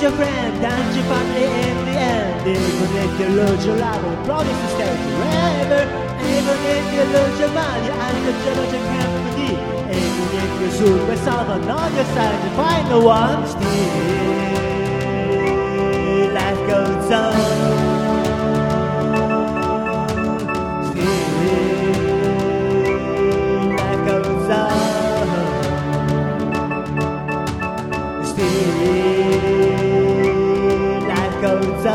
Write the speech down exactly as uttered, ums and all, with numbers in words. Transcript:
your friend and your family in the end. Even if you lose your love, you promise to stay forever. Even if you lose your value and the challenge you can't believe. Even if you shoot with someone on your side, you find no one. Still, life goes on. Still, life goes on.